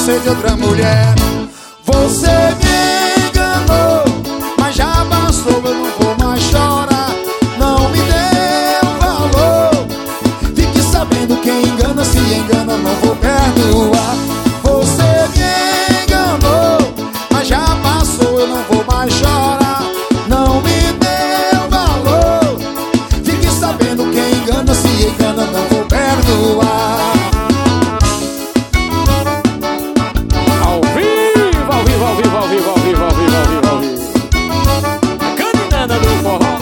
ser de outra mulher. Você me enganou, mas já passou, eu não vou mais chorar. Não me deu valor, fique sabendo, quem engana se engana, não vou perdoar. Você me enganou, mas já passou, eu não vou mais chorar. Não me deu valor, fique sabendo, quem engana se engana, não vou perdoar. Ao vivo, ao vivo, ao vivo, ao vivo, ao vivo, ao vivo, ao vivo, ao vivo. A caninada do forró.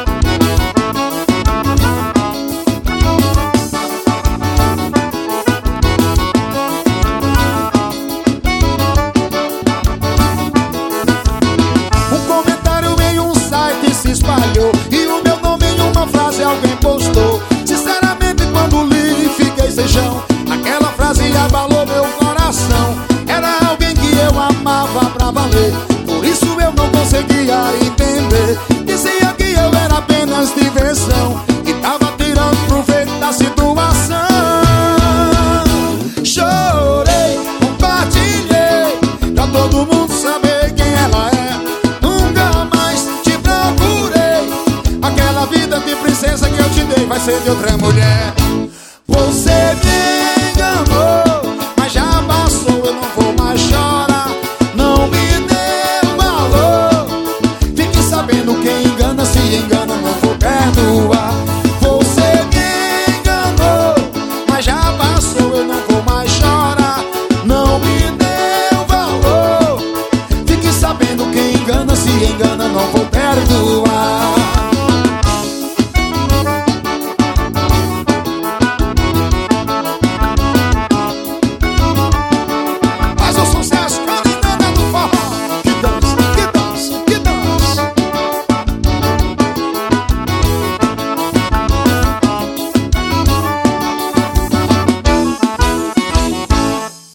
Um comentário em um site se espalhou e o meu nome em uma frase alguém postou. Sinceramente, quando li, fiquei sem chão. Aquela frase abalou meu coração. Era alguém que eu amava pra valer, por isso eu não conseguia entender. Dizia que eu era apenas diversão e tava tirando proveito da situação. Chorei, compartilhei, pra todo mundo saber quem ela é. Nunca mais te procurei, aquela vida de princesa que eu te dei vai ser de outra mulher. Você me enganou, mas já passou, eu não vou mais chorar. Não me deu valor, fique sabendo, quem engana se engana, não vou perdoar. Você me enganou, mas já passou, eu não vou mais chorar. Não me deu valor, fique sabendo, quem engana se engana, não vou perdoar.